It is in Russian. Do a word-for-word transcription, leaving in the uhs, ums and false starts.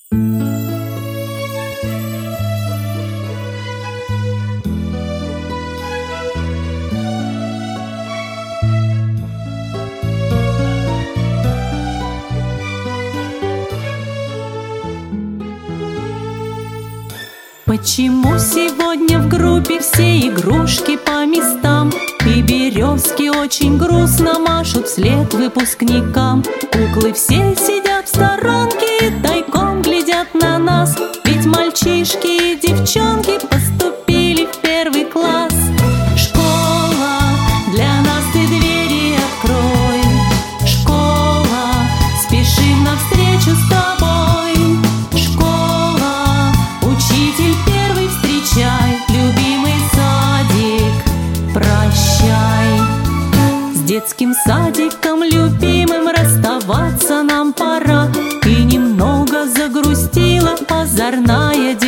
Почему сегодня в группе все игрушки по местам, и березки очень грустно машут вслед выпускникам? Куклы все сидят в сторонке и тайком глядят на нас, ведь мальчишки и девчонки поступили в первый класс. Школа, для нас ты двери открой. Школа, спешим навстречу с тобой. Школа, учитель первый встречай, любимый садик, прощай. С детским садиком любимым расставаться нам пора, и немного загрустила озорная